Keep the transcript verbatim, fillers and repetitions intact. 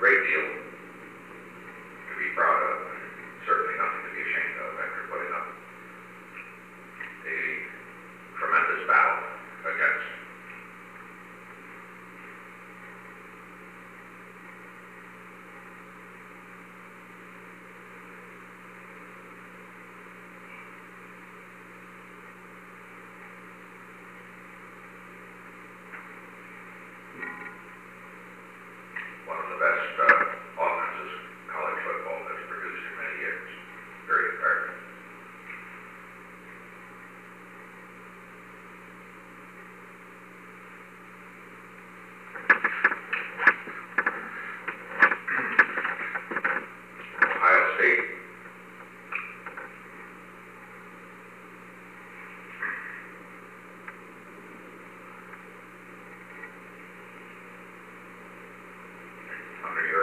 great deal to be proud of, and certainly nothing to be ashamed of after putting up a tremendous battle against one of the best uh, offenses college football has produced in many years. Very comparative. Ohio State under your